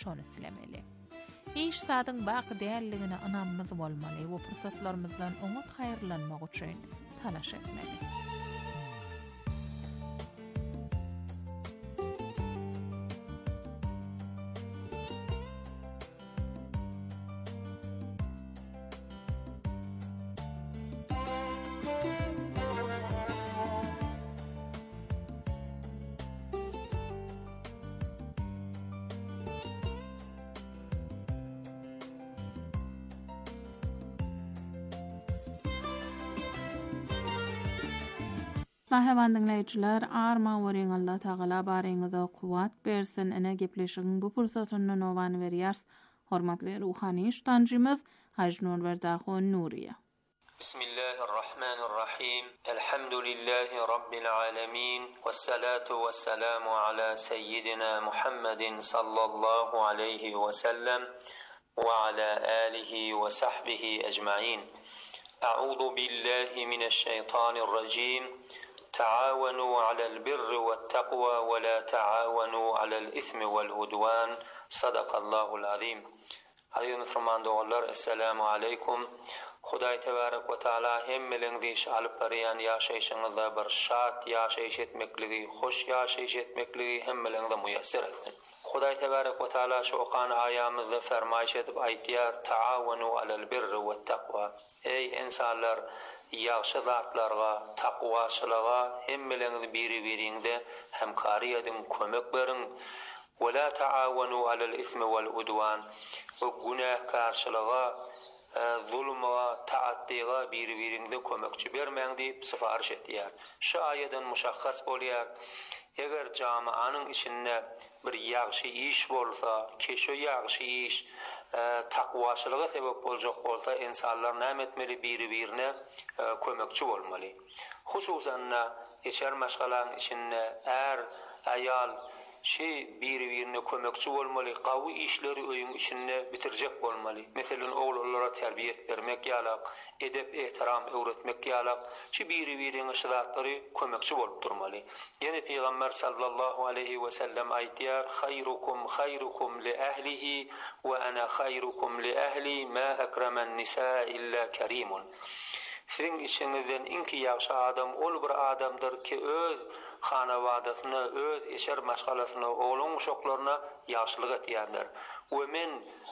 şonu silemeli. İş sadyň baky dälligine ynanmaz bolmaly we pursatlarymyzdan umut haýyrlanmak üçin talaş etmeli. Mahreman dinleyijiler, arma wering Allah Taala baryňyza kuwat bersin. Ene gepleşigiň bu pursatyny nowan berýärs. Hormatly ruhany işdanjymyz Hajnur Berdaxon Nuriye. Bismillahirrahmanirrahim. Elhamdülillahi rabbil alamin. Vessalatu vesselamu ala seyyidina Muhammedin sallallahu aleyhi ve sellem ve ala alihi ve sahbihi ecmaîn. A'udhu billahi mineşşeytanirracim. تعاونوا على البر والتقوى ولا تعاونوا على الإثم والعدوان صدق الله العظيم. Aziz Müslüman dogallar, assalamu aleykum. Hudaý tebarek we taala hemmeliňizi iş alyp barýan ýaşaýyşyňyzda bir şat ýaşaýyş etmekligi, hoş ýaşaýyş etmekligi hemmeliňize muýasser etsin. Hudaý tebarek we taala şu okan aýamyzda fermaýş edip aýtýar: "Taawanu alal birri we taqwa." Ey insanlar, ýaşy zatlarga, taqwaçylyga hemmeliňiz biri-biriňde hemkary edin, kömek berin. "Ve la taawanu alal ismi vel udwan." O günah karşılığa, zulma, taattiga biri-biriňde kömekçi bermeň diýip syfariş etýär. Şu aýadan muşakhas bolýar. Eger jamaanyň içinde bir ýagşy iş bolsa, keşo ýagşy iş takwaçylyga sebep boljak bolsa, insanlar näme etmeli, biri-birine kömekçi bolmaly. Hususan eşer maşgalaň içinde aýal biri-birine kömekçi bolmaly, gawy işleri öýüň içinde bitirjek bolmaly. Meselem oglanlara terbiýet bermek ýalak, edep ehtiram öwretmek ýalak, biri-birine şahatlary kömekçi bolup durmaly. Ýene Peýgamber sallallahu aleyhi we sellem aýtýar: "Hayrukum hayrukum li ahlihi we ana hayrukum li ahli ma akraman nisa illa karimun." Siziň içiňizden inki ýagşy adam ol bir adamdyr ki öz hanawadasyna, öz eşer maşgalasyna, oğlun uşaklaryna ýagşylyk etýändir. We men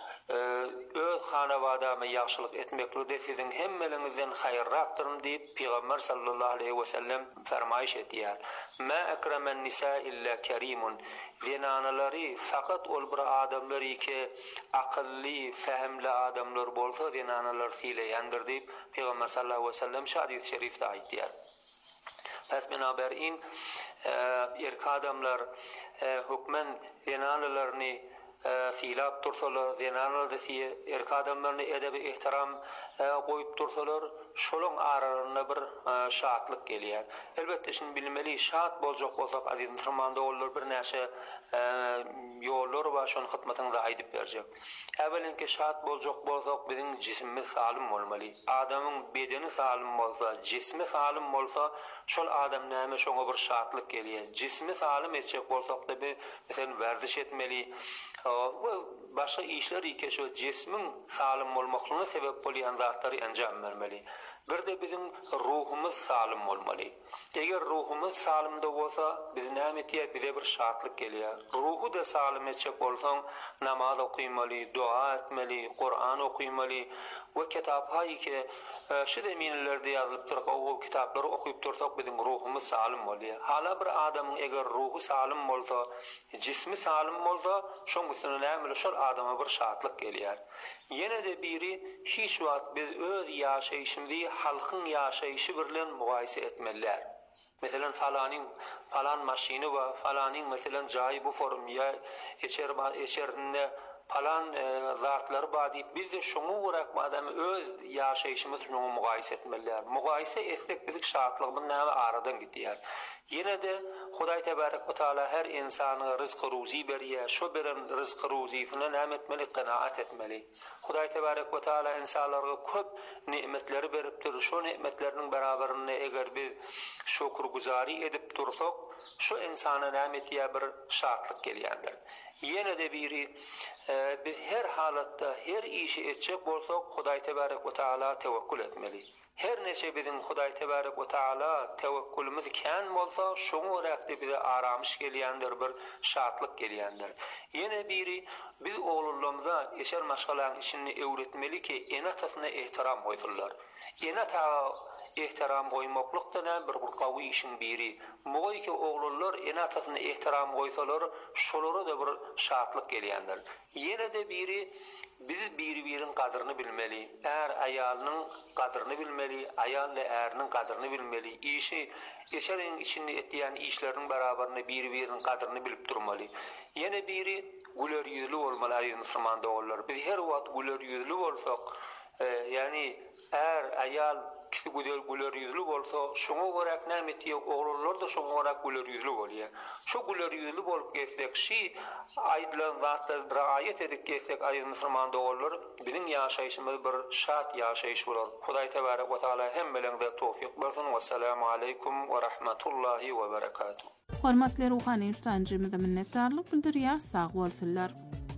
öz hanawadasyna ýagşylyk etmekle siziň hemmeliňizden haýyrrakdyrym diýip Peýgamber sallallahu aleyhi we sellem fermaýyş etýär. "Ma akraman nisa illa karimun." Zenanalary fakat ol bir adamlar ki akıllı, fehmli adamlar bolsa zenanalar sileýändir diýip Peýgamber sallallahu aleyhi we sellem hadis-i şerifde aýtýar. Pes binaberin erk adamlar hükmen zenanalaryny silap tursalar, zenanalar da erk adamlaryny edebi ihtiram goýup tursalar, şolaň aralarynda bir şatlyk gelýär. Elbetde şunu bilmeli, şat boljak bolsak aziz musulman dogallar bir näçe ýollar we şoň hytmatyňyza aýdyp berjek. Äwelinki şat boljak bolsak biziň jismimiz salim bolmaly. Adamyň bedeni salim bolsa, jismi salim bolsa, şol adam näme şoňa bir şatlyk gelýär. Jismi salim etjek bolsak da meselem werziş etmeli we başga işler ike şu jismiň salim bolmaklygyna sebep bolýan zatlary enjam bermeli. Bir de bizim ruhumuz salim bolmaly. Eger ruhumuz salimde bolsa, biz näme etýär, bize bir şatlyk gelýär. Ruhu da salim etjek bolsaň, namaz okuymaly, dua etmeli, Qur'an okuymaly we kitaphaý ki şu deminlerde ýazylypdyr, o kitaplary okuyup dursak bizim ruhumuz salim bolýar. Hala bir adamyň eger ruhu salim bolsa, jismi salim bolsa, şoň üstüne näme şol adama bir şatlyk gelýär. Ýene de biri hiç wagt biz öz ýaşaýyşymyzy halkyň ýaşaýyşy bilen mugaýse etmeliler. Mesela falan maşini we falanyň mesela jaý bu form ýa eşerinde falan zatlar badi biz de şoňa göre adam öz ýaşaýyşymyzy bilen mugaýse etmeliler. Mugaýse etsek bizik şatlygyň näme aradan gitýär. Ýene de Hudaý tebarek we taala her insana rızk ruzi berýär. Şo beren rızk ruzisyna näme etmeli, qanaat etmeli. Hudaý tebarek we taala insanlarga köp nimetleri beripdir. Şo nimetleriniň beraberinde eger biz şükürguzary edip dursak, şo insana näme etýär, bir şatlyk gelýändir. Ýene de biri her halatda her işi etjek bolsak Hudaý tebarek we taala tewekkül etmeli. Her neçe bizim Hudaý tebarek we taala tewekkülimiz kän bolsa, şoňa örekde bize aramış gelýändir, bir şatlyk gelýändir. Ýene biri biz oğullarymyza eşer maşgalaryň içini öwretmeli ki enatasyna ehtiram goýsunlar. Enata ehtiram goýmaklykdan bir gawy işin biri. Moý ki oğullar enatasyna ehtiram goýsalar, şolara da bir şatlyk gelýändir. Ýene de biri biz bir-biriň kadryny bilmeli. Är aýalynyň kadryny bilmeli, aýal we äriň kadryny bilmeli. Işi eşeriň içinde etýän işleriň beraberine bir-biriň kadryny bilip durmaly. Ýene biri güler ýüzlü bolmaly aýy musulman dogullar. Biz her wagt güler ýüzlü bolsak, ýani är aýal kişi güler ýüzlü bolsa, şoňa görek näme etýär, oğullar da şoňa görek güler ýüzlü bolýar. Şo güler ýüzlü bolup geçsek, şi aýdylan wagtda raýat edip geçsek aýy musulman dogullar, biziň ýaşaýyşymyz bir şat ýaşaýyş bolar. Hudaý tebarek we taala hemmeleriňe tawfik bersin. Wassalamu aleykum we rahmatullahi we berekatuh. Hormatly ruhany ustaňjymyza minnetdarlyk bildirýär. Sag bolsunlar.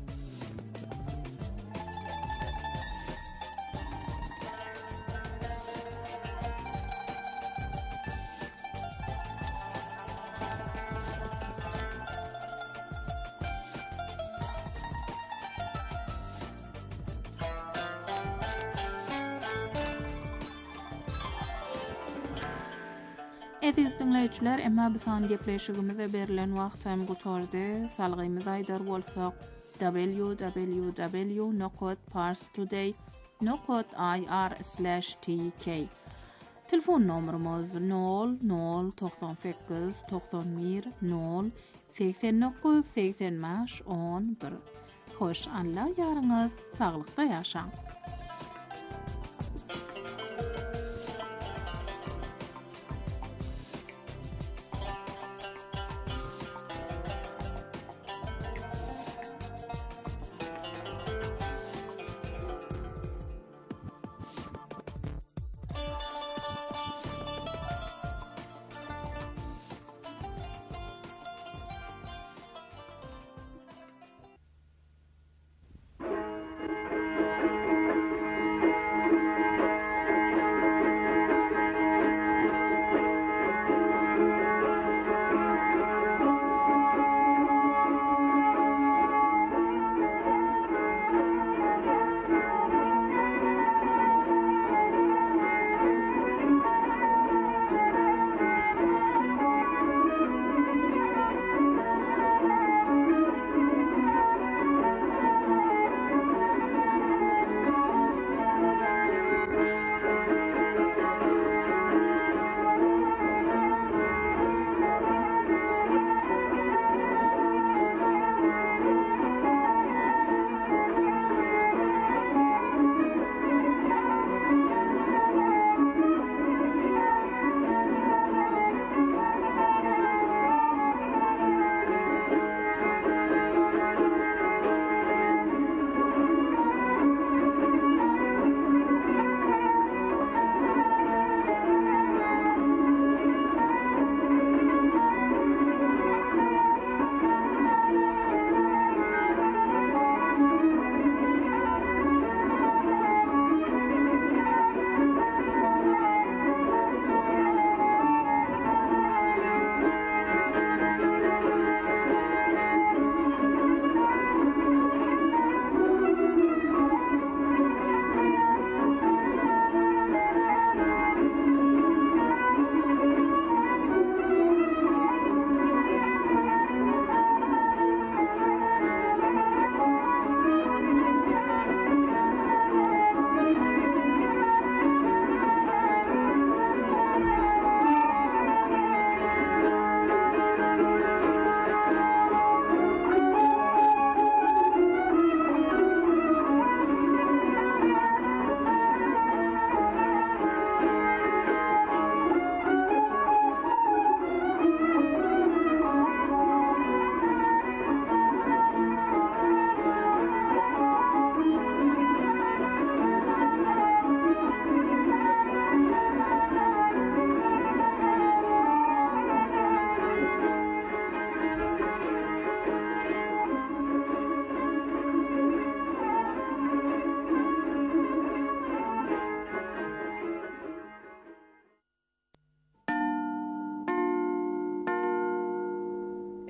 Aziz dinleýijiler, emma bu san gepleşigimize berilen wagt hem gutordy. Salgymyzy aýdar bolsak www.parstoday.ir/tk. Telefon nomerimiz 0098 91 0 89 85 11. Hoş anla ýaryňyz saglykda ýaşaň.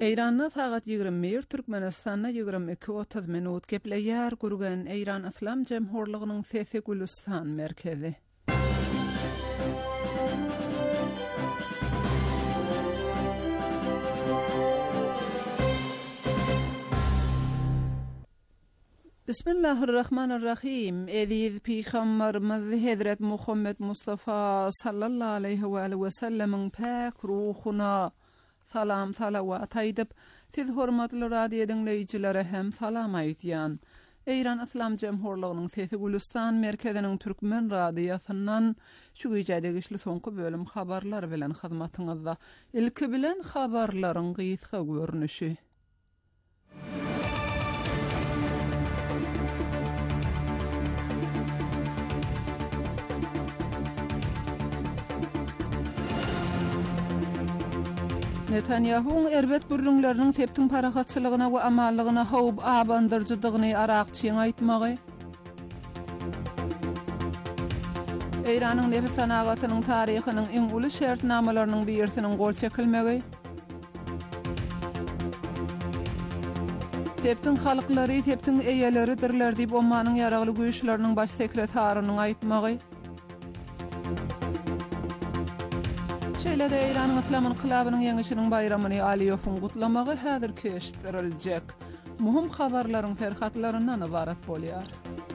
Eýranda sagat 21, Türkmenistanda 22:30 minut gepleýär gurgan Eýran Islam Jemhurlygynyň Sesi Gülistan merkezi. Bismillahirrahmanirrahim. Ediz Peygamberimiz Hazret Muhammed Mustafa sallallahu aleyhi ve sellemin pak ruhuna salam salavat aýdyp, siz hormatly radio dinleýijilere hem salam aýdýan. Eýran Islam Jemhurlygynyň Sesi Gülistan merkeziniň Türkmen radiosundan şu güýjede güýçli soňky bölüm habarlar bilen hyzmatyňyzda. Ilki bilen habarlaryň gysga görnüşi. Netanyahu'nun erbet bürlüňleriniň septiň parahatçylygyna we amallygyna howp abandyrjydygyny Araqçyň aýtmagy. Eýranyň nefis sanagatynyň taryhynyň iň uly şertnamalarynyň birisiniň gol çekilmegi. Septiň halklary, septiň eýeleridirler diýip Omanyň ýaragly güýçleriniň baş sekretarynyň aýtmagy. Şeýle-de Eýranyň Islam inqilabynyň ýeňişiniň bayramyny Aliýowun gutlamagy häzir keşdiriljek. Muhim habarlaryň ferhatlaryndan ibarat bolýar.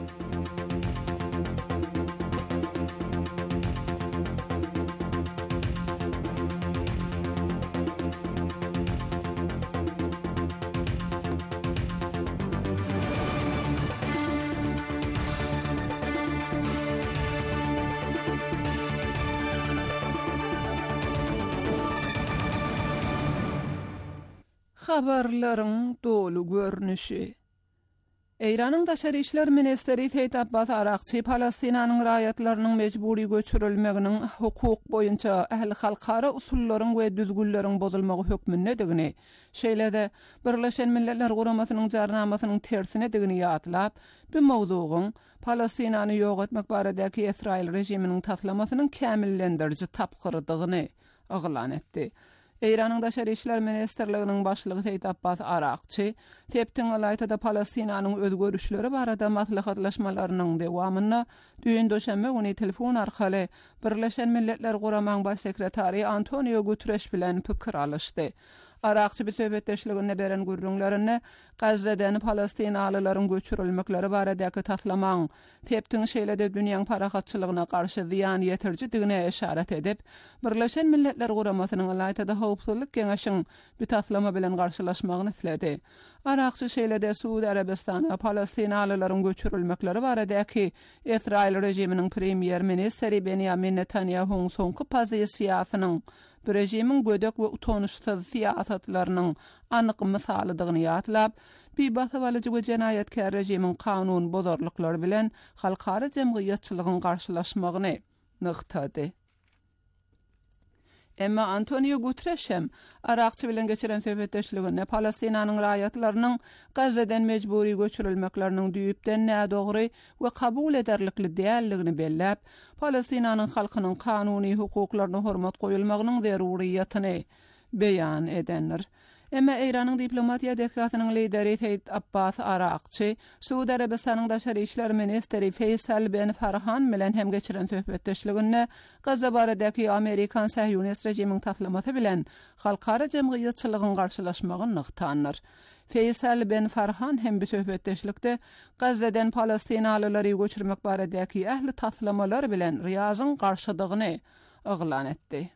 Habarlaryň dolu görnüşi. Eýranyň Daşary işler ministeri Seyit Abbas Araqçy Palestinanyň raýatlarynyň mejburi göçürilmeginiň hukuk boýunça ähli halkara usullaryň we düzgünleriň bozulmagy hökmünde digini, şeýle-de Birleşen Milletler Guramasynyň jarnamasynyň tersine digini ýatlap, bu mowzugyň Palestinany ýok etmek baradäki Israil rejiminiň taslamasynyň kämillendiriji tapgyrdygyny aglan etdi. Eýranyň Daşary işler ministerliginiň başlygy Seyit Abbas Araqçy, septiň alaýda Palestinanyň öz görüşleri barada maslahatlaşmalarynyň dewamyna düýün döşenme güni telefon arkaly Birleşen Milletler Guramasynyň baş sekretary Antonio Guterres bilen pikir alışdy. Araqçy bir söhbetdeşligine beren gürrüňlerini Gazzadan Palestinalylaryň göçürilmekleri baradaky taslamaň septiň şeýle-de dünýäň parahatçylygyna garşy ziýan ýetirjidigine işaret edip, Birleşen Milletler Guramasynyň alaýda howpsuzlyk keňeşiň bu taslama bilen garşylaşmagyny isledi. Araqçy şeýle-de Suudi Arabistana Palestinalylaryň göçürilmekleri baradaky Israil rejiminiň premier ministeri Benjamin Netanyahu'nun soňky pozisiýasynyň bu rejimiň gödek we utanışsyz siýasatlarynyň anyk misalydygyny ýatlap, bibasawalyjy we jenaýetkär rejimiň kanun bozarlyklary bilen halkara jemgyýetçiligiň garşylaşmagyny nykdady. Emma Antonio Guterres hem Araqçy bilen geçiren söhbetdeşliginde Palestinanyň raýatlarynyň Gazzadan mejburi göçürilmekleriniň düýüpden nädogry we kabul ederlikli dälligini belläp, Palestinanyň halkynyň kanuny hukuklaryna hormat goýulmagynyň zeruriýatyny beýan edenler. Emma Eýranyň diplomatiýa delegasynyň lideri Seyit Abbas Araqçy, Suudi Arabistanyň Daşary işler ministeri Faysal bin Farhan bilen hem geçiren söhbetdeşliginde Gazza baradaky Amerikan Sahyonist rejiminiň taslamasy bilen halkara jemgyýetçiligiň garşylaşmagyny nykdanlar. Faysal bin Farhan hem bu söhbetdeşlikde Gazzadan Palestinalylary göçürmek baradaky ähli taslamalar bilen riýazyň garşydygyny aglan etdi.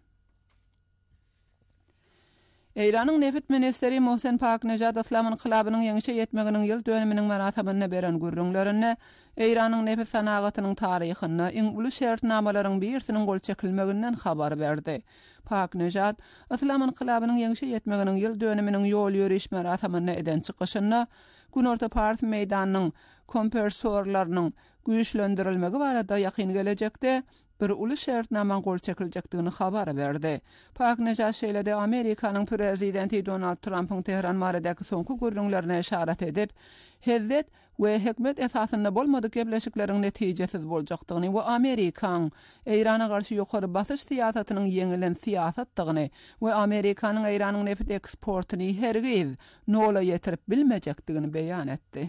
Eýranyň nefit ministeri Mohsen Paknejad Islam inqilabynyň ýeňişe ýetmeginiň ýyl dönüminiň merasabyna beren gürrüňlerini Eýranyň nefit sanagatynyň taryhyny iň uly şertnamalaryň birisiniň gol çekilmeginden habar berdi. Paknejad Islam inqilabynyň ýeňişe ýetmeginiň ýyl dönüminiň ýol ýöriş merasabyna eden çykyşyna Günorta Park meýdanynyň kompersorlarynyň güýçlendirilmegi barada ýakyn gelecekde bir uly şertnamaň gol çekiljekdigini habar berdi. Paknejad şeýle-de Amerikanyň prezidenti Donald Trump'yň Tehran baradaky soňky görüňlerine işaret edip, Hezret we hikmet esasında bolmadı gepleşiklerin netijesiz boljakdygyny we Amerikan Eýrana garşy ýokary basyş siýasatynyň ýeňilen siýasatdygyny we Amerikanyň Eýranyň neft eksportyny hergiz nola ýetirip bilmejekdigini beýan etdi.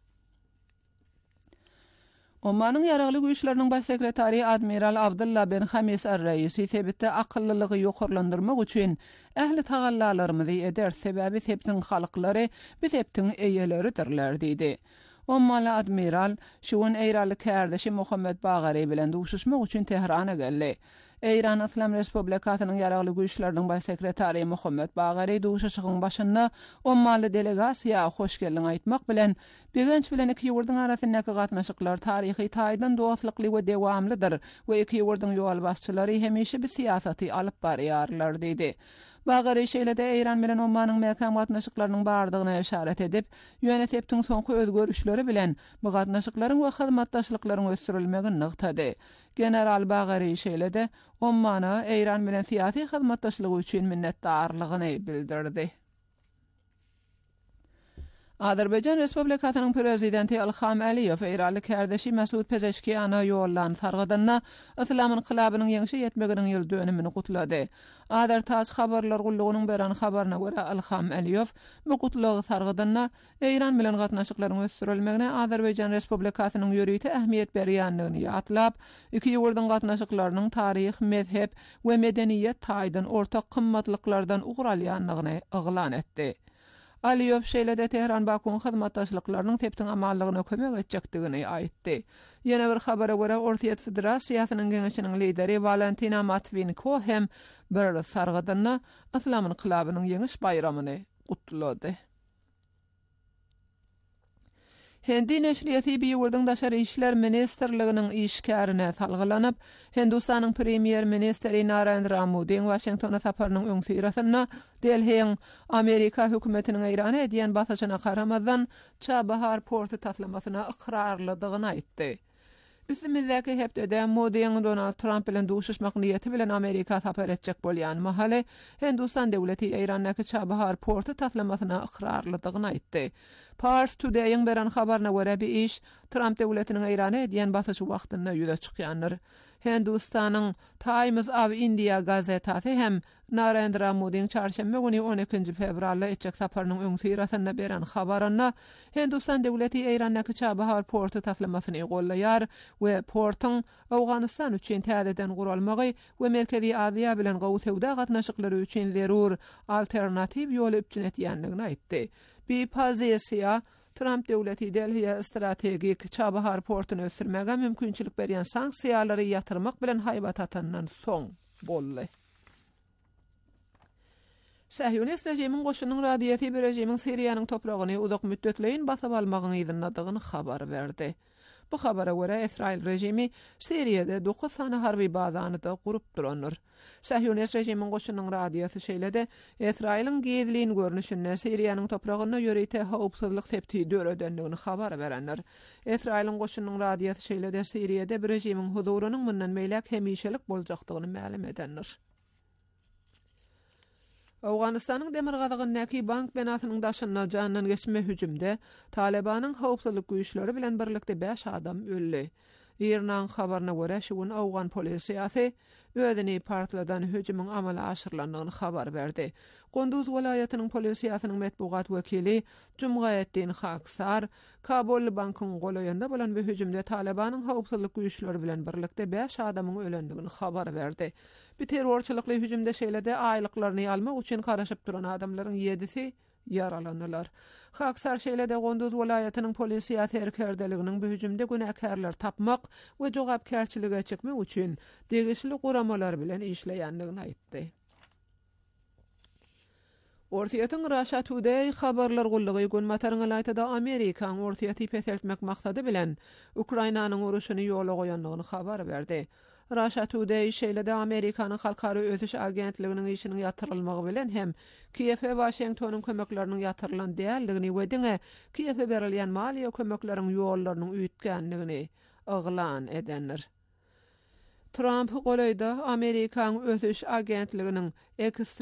Omanyň ýaragly güýçleriniň baş sekretary Admiral Abdullah bin Hamis Ar-Reisi sebitde akyllylygy ýokarlandyrmak üçin ähli tagallalarymyzy eder sebäbi septiň halklary biz septiň eýeleridirler diýdi. Ommaly admiral şuun Eýraly kärdeşi Muhammed Bagary bilen duşuşmak üçin Tehrana geldi. Eýran Islam Respublikasynyň ýaragly güýçleriniň baş sekretary Muhammed Bagary duşuşygyň başynda ommaly delegasiýa hoş geldiň aýtmak bilen Begenç bilen iki ýurduň arasyndaky gatnaşyklar taryhy taýdan dostlykly we dewamlydyr we iki ýurduň ýol başçylary hemişe bir siýasaty alyp barýarlar diýdi. Bagary şeýlede Eýran bilen Omanyň mäkan gatnaşyklarynyň bardygyna işaret edip, ýönetipdiň soňky özgörüşleri bilen bu gatnaşyklaryň we hyzmatdaşlyklaryň ösdürilmegini nykdady. General Bagary şeýlede Omana Eýran bilen syýasy hyzmatdaşlygy üçin minnetdarlygyny bildirdi. Azerbaycan Respublikasynyň prezidenti Ilham Aliýew Eýraly kärdeşi Mesut Pezeşkiýana ýollan sargydyna Islam inqilabynyň ýeňişe ýetmeginiň ýyl dönümini gutlady. Azertaş habarlar gullugynyň beran habaryna görä Ilham Aliýew bu gutlugy sargydyna Eýran bilen gatnaşyklaryň ösdürilmegine Azerbaycan Respublikasynyň ýörüýte ähmiýet berýänligini ýatlap, iki ýurduň gatnaşyklarynyň taryh, mezhep we medeniýet taýdan ortak kymmatlyklardan ugralýanlygyny oglan etdi. Aliýew şeýlede Tehran Bakuň hyzmatdaşlyklarynyň tepdiň amallygyna kömek etjekdigini aýtdy. Ýene bir habara görä Ortiýat Federasiýasynyň geňeşiniň lideri Valentina Matvinko hem bir sargydyna Islam inqilabynyň ýeňiş bayramyny gutlady. Hindi neşriyeti bir ýurduň daşary işler ministrliginiň işgärine salgylanyp, Hindistanyň premier ministri Narendra Modi Washingtona saparynyň öňsürasyna Delhiň Amerika hökümetiniň Eýrana edýän basyşyna garamazdan Çabahar porty taslamasyna ikrarlydygyny aýtdy. Üstümizdäki hepde Modiň Donald Trump bilen duşuşmak niýeti bilen Amerika sapar etjek bolýan mahaly Hindistan döwleti Eýranyňky Çabahar porty taslamasyna ikrarlydygyny aýtdy. Pars Today'ın beran habarına göre bir iş Trump döwletiniň Eýrana edýän basyşy wagtynda ýüze çykýandyr. Hindistanyň Times of India gazetasy hem Narendra Modiň çarşamba güni 12 fevralda etjek saparynyň öňsürasyna beran habaryna Hindistan döwleti Eýranyňky Çabahar porty taslamasyny gollar we portyň Awganistan üçin täzeden guralmagy we Merkezi Aziýa bilen gowy sewda gatnaşyklary üçin zerur alternativ ýol üçin etýändigini aýtdy. Bir pozisiýa Trump döwleti Delhiýe strategik Çabahar portyny ösürmäge mümkinçilik berýän sanksiýalary ýatyrmak bilen haýbat atandan soň boldy. Sahyonist rejimiň goşunyň radiýaty bir rejimiň Siriýanyň topragyny uzak müddetleýin basap almagyny ýygynadygyny habar berdi. Bu habara göre Israil rejimi Siriýede 9 sany harby bazany da gurup duranlar. Sahyonist rejimiň goşunyň radiýasy şeýlede Israilin gizlin görnüşine Siriýanyň topragyna ýörüýte howpsuzlyk septi döredenligini habar berenler. Israilin goşunyň radiýasy şeýlede Siriýede bir rejimiň huzurunyň mundan meýlek hemişelik boljakdygyny ma'lum edenler. Awganistanyň Demirgazygynyň bank binasynyň daşyna janyny geçme hüjümde Talibanyň howpsuzlyk güýçleri bilen birlikde 5 adam öldü. Irnan habaryna görä şuun Awgan polisiýasy özüni partladan hüjümüň amala aşyrlandygyny habar berdi. Gonduz welaýatynyň polisiýasynyň metbugat wekili Jumgaýetdin Haksar Kabul bankyň golaýanda bolan bir hüjümde Talibanyň howpsuzlyk güýçleri bilen birlikde 5 adamyň ölendigini habar berdi. Bir terrorçylykly hüjümde şeýlede aýlyklaryny almak üçin garaşyp duran adamlaryň 7-si yaralandylar. Haksar şeýlede Gonduz welaýatynyň polisiýa terkerdeliginiň bu hüjümde günäkärler tapmak we jogapkärçilige çekmek üçin degişli guramalar bilen işleýändigini aýtdy. Ortiýatyň Russia Today habarlar gullugy gün mataryň aýtdy Amerikaň ortiýaty peseltmek maksady bilen Ukrainanyň uruşyny ýola goýanlygyny habar berdi. Russia Today şeýlede Amerikanyň halkary ötüş agentliginiň işiniň ýatyrylmagy bilen hem Kiýew Washingtonyň kömekleriniň ýatyrylan däldigini we diňe Kiýewe berilýän maliýe kömekleriň ýollarynyň üýtgänligini oglan edenler. Trump golayda Amerikanyň ötüş agentliginiň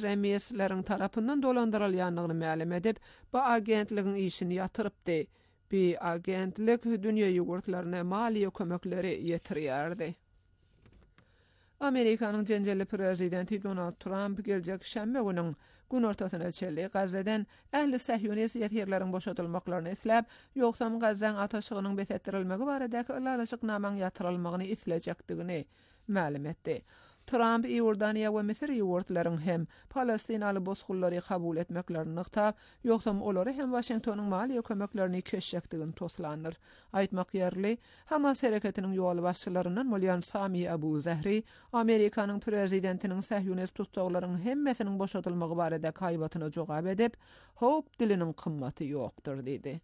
ekstremistleriň tarapyndan dolandyrylýanlygyny ma'lum edip, bu agentligiň işini ýatyrypdy. bir agentlik dünýä ýugurtlaryna maliýe kömekleri ýetirýärdi. Amerikanyň jenjeli prezidenti Donald Trump geljek şäme günüň gün ortasyna çelli Gazzadan ähli Sahyonist ýetýärleriň boşadylmaklaryny isläp, ýoksam Gazzan ataşygynyň betetdirilmegi baradaky ýalyşyknamaň ýatyrylmagyny islejekdigini ma'lum etdi. Trump Iordaniýa we Misir ýurtlaryň hem Palestinaly bozgullary kabul etmeklerini nyktab, ýoksam olary hem Washingtonyň maliýe kömeklerini keşjekdigini toslandyr. Aýtmak ýerli, Hamas hereketiniň ýol başçylarynyň Molyan Sami Abu Zahri, Amerikanyň prezidentiniň Sahyonist tutsaklaryň hemmesiniň boşadylmagy barada kaýbatyna jogap edip, "Hop diliniň kymmaty ýokdur" diýdi.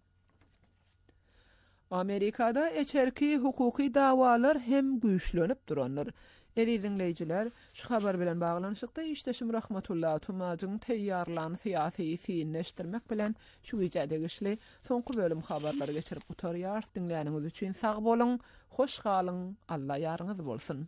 Amerikada eçerki hukuky dawalar hem güýçlenip duranlar. Dinleyijiler, şu habar bilen baglanyşykda işdeşim Rahmatullah Tumajyň teýýarlan syýasy fiýinleşdirmek bilen şu ýerde güçli soňky bölüm habarlary geçirip oturýar. Dinleýäniňiz üçin sag bolun, hoş galyň, Allah ýaryňyz bolsun.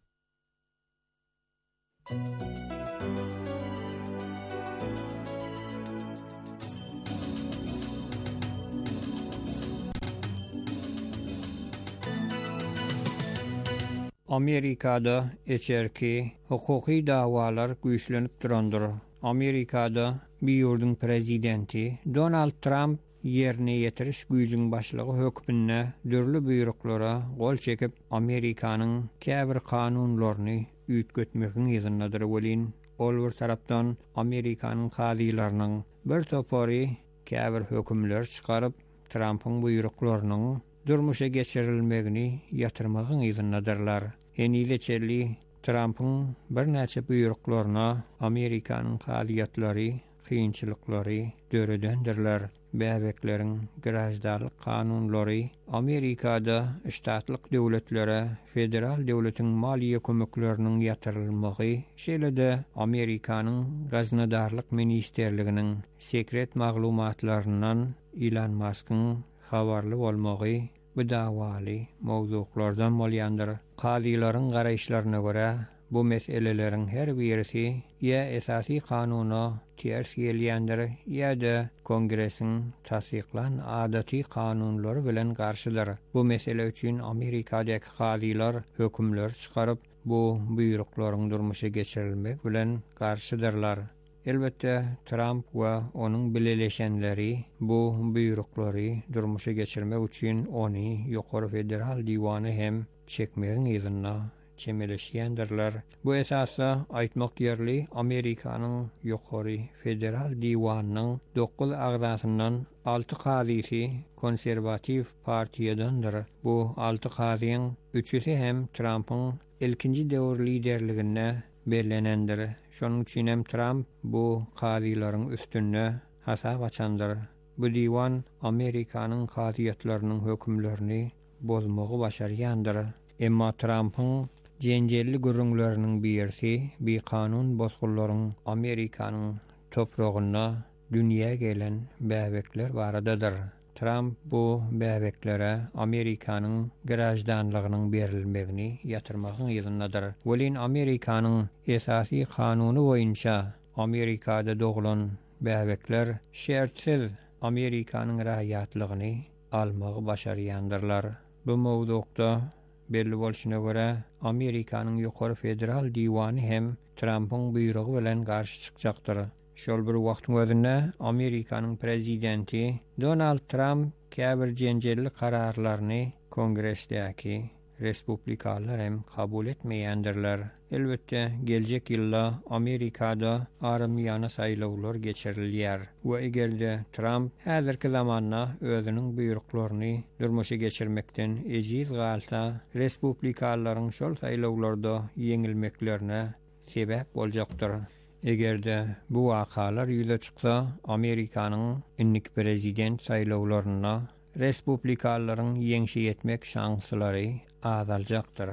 Amerikada eçerki hukuki davalar güýçlenip durandyr. Amerikada bir ýurdun prezidenti Donald Trump ýerine ýetiriş güýjüň başlygy hökmüne dürli buyruklara gol çekip Amerikanyň käbir kanunlaryny üýtgetmegiň ýazyndadyr bolin. Ol bir tarapdan Amerikanyň kadylarynyň bir topary käbir hökümler çykaryp Trumpyň buyruklarynyň durmuşa geçirilmegini ýatyrmagyň ýazyndadylar. Enile çelli Trump'ın bir näçe buyruklaryna Amerikanyň halyýatlary, kynçylyklary döredendirler. Bäbekleriň garajdallyk kanunlary Amerikada ştatlyk döwletlere federal döwletiň maliýe kömekleriniň ýatyrylmagy, şeýle-de Amerikanyň gaznadarlyk ministerliginiň sekret maglumatlarynyň Elon Musk'yň habarly bolmagy bu dawaly mowzulardan bolýandyr. Kadylaryň garaýşlaryna görä, bu meselelerin her birisi ýa esasy kanuna ters gelýändir ýa-da Kongresiň tasdiklan adaty kanunlary bilen garşydyr. Bu mesele üçin Amerikadaky kadylar hökümler çykaryp bu buyruklaryň durmuşa geçirilmek bilen garşydyrlar. Elbette Trump we onuň bileleşenleri bu buyruklary durmuşa geçirmek üçin ony ýokary federal diwany hem çekmegiň ýazynda çemeleşýändirler. Bu esasda aýtmak ýerli Amerikanyň ýokary federal diwanynyň 9 agzasyndan 6 kadysy konservativ partiýadandyr. Bu 6 kadyň 3-si hem Trumpyň ilkinji döwür liderligine bellenendir. Şonuň üçin hem Trump bu kadylaryň üstünde hasap açandyr. Bu diwan Amerikanyň kadyatlarynyň hökümlerini bozmagy başarýandyr. Emma Trumpyň jenjelli gürrüňleriniň birisi bir kanun bozgullaryň Amerikanyň topragyna dünýä gelen bäbekler baradadyr. Trump bu bäbeklere Amerikanyň garajdandlygynyň berilmegini ýatyrmagyň ýazyndadyr. Welin Amerikanyň esasy kanuny boýunça Amerikada doglan bäbekler şertsiz Amerikanyň raýatlygyny almagy başarýandyrlar. Bu mowzukda belli bolşuna görä Amerikanyň ýokary federal diwany hem Trumpyň buyrugy bilen garşy çykjakdyr. Şol bir wagtyň özünde Amerikanyň prezidenti Donald Trump käbir jenjelli kararlaryny Kongresdäki respublikalar hem kabul etmeýändirler. Elbette geljek ýylda Amerikada arymyana saýlawlar geçirilýär we egerde Trump häzirki zamanda özüniň buyruklaryny durmuşa geçirmekden ejiz galsa, respublikalaryň şol saýlawlarda ýeňilmeklerine sebäp boljakdyr. Egerde bu wakalar ýüze çyksa, Amerikanyň innik prezident saýlawlaryna respublikalaryň ýeňşi ýetmek şanslary azaljakdyr.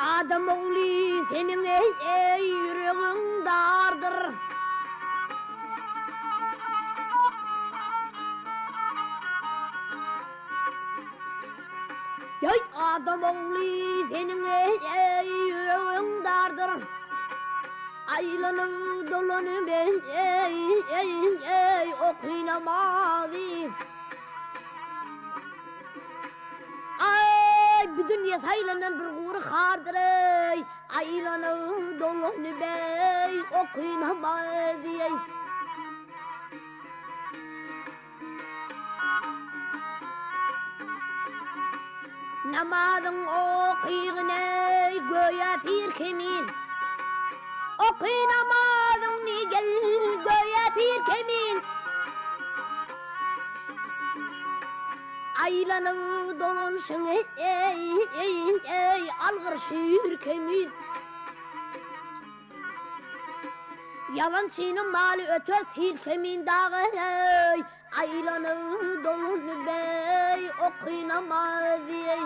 Adam oğlu senin ey yüreğin dardır. Yay adam oğlu senin ey yüreğin dardır. Aylanıp dolanıp ey oynamadı. Ay bu dünya saylanan bir uğur kardır ey. Aylanıp dolanıp oynamadı. Namazın okuyun ey göğe bir kemin. Okuyun ni gel göğe bir kemin. Aylanıp dolansın ey algır şiir kemin. Yalancının malı öter sil kemin dağı ey. Aylanıp dolanıp oynamadı.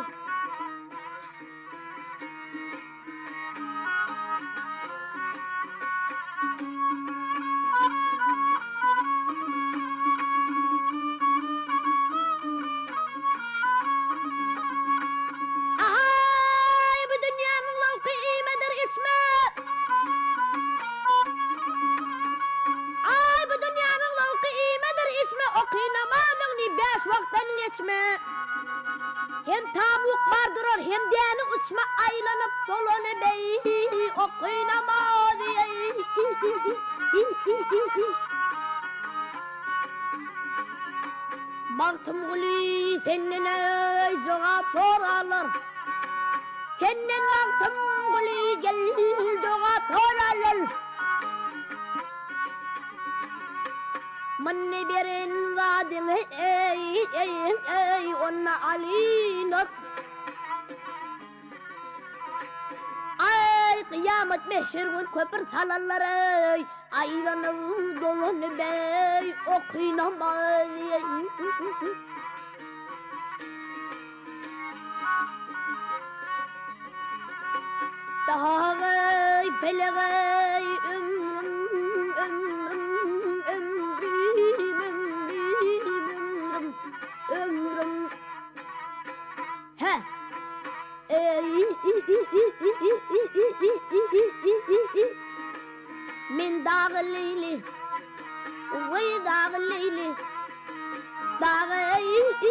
Hem tavuk vardır hem deni uçma aylanıp dolanıp oynamadı. Baktım gülü senin ey cevap sorarlar. Senin baktım gülü gel cevap sorarlar. Manne berin vadim ey onna alinat. Ay kıyamet mehşer gün köpür salarlar ey. Aylanıp dolanıp oynamadı. Dağay belegay ömrüm he min dağ leyli vay dağ leyli dağ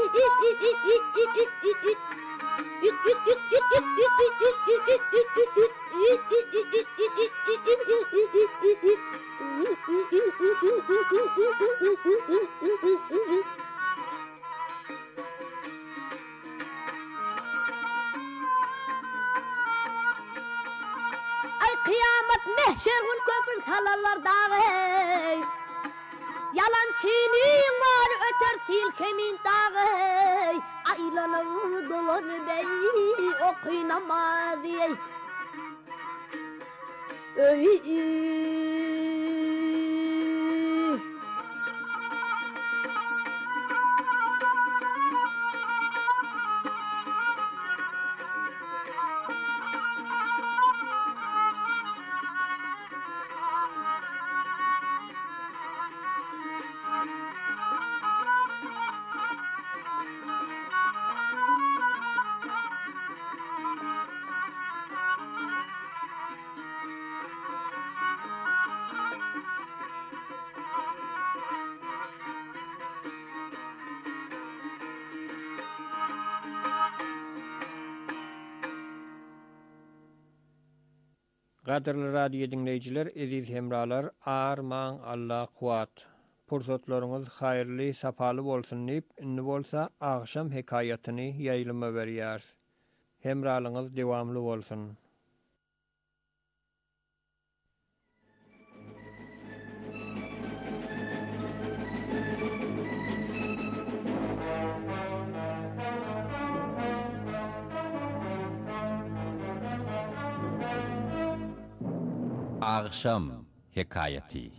kıyamet mehşer gün köpür salarlar dağı. Yalancının var öter silkemin dağı. Aylanıp dolanıp oynamadı. Gaderli radyo dinleyiciler, eziz hemralar, arman Allah kuat. Pursatlarınız hayırlı, sapalı bolsun deyip, ünlü bolsa akşam hikayetini yayılıma veriyar. Hemralınız devamlı bolsun. Akşam hikayeti.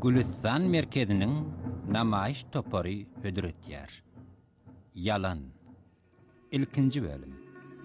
Gülistan merkezinin namayiş topary hödüretýär. Yalan. İlkinci bölüm.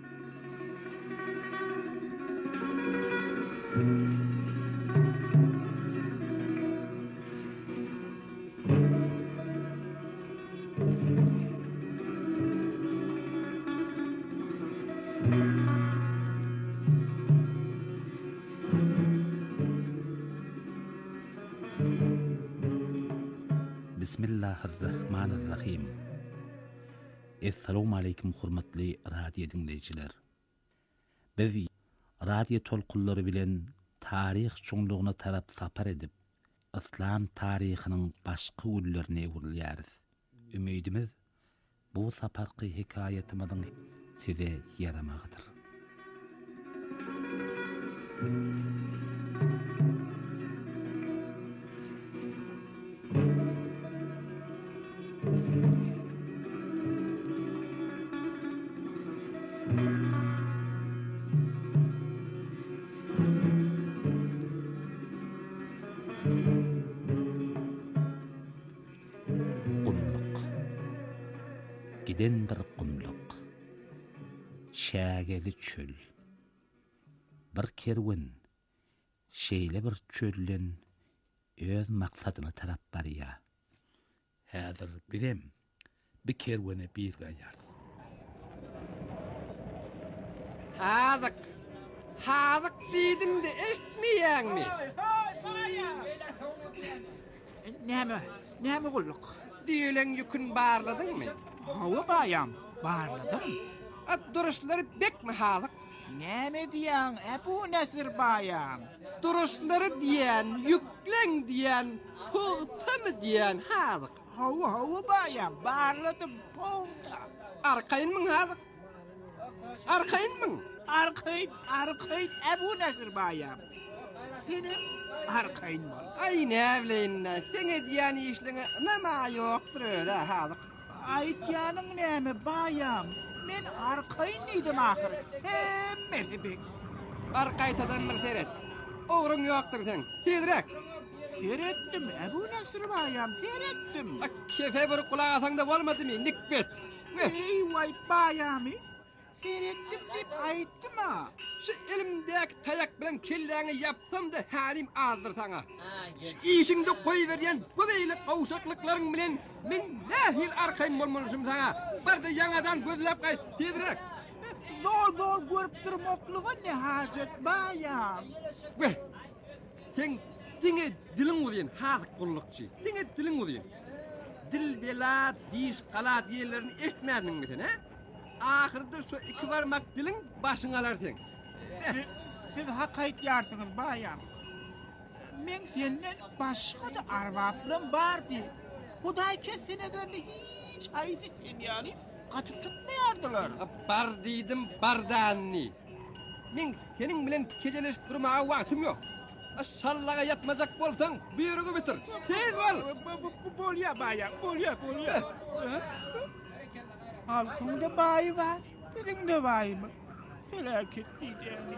Bismillahirrahmanirrahim. Assalamu alaykum hormatly radio dinleyijiler. Biz radio tolkunlary bilen tarih çoňlugyna tarap sapar edip, İslam taryhynyň başga ullerine urilýarys. Ümidimiz bu saparky hikayetimiň size yaramagdyr. Giden bir gumluk, şägeli çöl, bir kerwen, şeýle bir çöllen öz maksadyna tarap barýar. Häzir bilem, bir kerwene bir gaýar. Hazyk diýdim de eşitmeýäňmi? Näme gulluk? Diýilen ýükün barladyňmy? Hawa bayam, barladım. Duruşlary bekmi hazyk? Näme diýäň, Ebu Nesir bayam? Duruşlary diýen, ýükleň diýen, pogtamy diýen hazyk. Hawa bayam, barladım pogta. Arkaýynmyň hazyk? Arkaýynmyň? Arkaýyn Ebu Nesir bayam. Senin arkaýyn bol. Ay näwleýin, seňe diýen işleňe näme ýokdur öýde hazyk? Aýtýanyň näme bayam? Men arkaýyn diýdim ahir. Hemmesi bek. Arkaýtadan bir seret. Ogrum ýokdur sen. Tezrek. Seretdim Ebu Nesir bayam, seretdim. Kefe bir kulagyňda bolmadymy? Nikbet. Ey vay bayamy. Seretdim dip aýtdym ha. Şu elimdäki tayak bilen kelläňi ýapsam da harim azdyr saňa. İşiňde goýberýän bu beýle gowşaklyklaryň bilen men nähil arkaýyn bolmalyşym saňa. Birde ýangadan gözläp gaýt, tezrek. Zor görüp durmaklyga ne hajat bayam. Sen diňe diliň uzyn, hazyk gullukçy. Diňe diliň uzyn. Dil belat, diş galat ýerlerini eşitmädingmi sen, ha? Ahirde şu iki barmak dilin başyňa alar sen. Siz hak aýtýarsyňyz bayam. Men senden başga da arwaplym bardy. Hudaý kesene dönli hiç aýdy sen ýani gaçyp çıkmaýardylar. Bar diýdim bardanny. Men seniň bilen kejeleşip durmaga wagtym ýok. Şallaga yatmazak bolsaň buyrugy bitir. Tez bol. Bolýa bayam, bolýa. Halkyňda baýy bar, biziňde baýmy? Felaket diýýäni.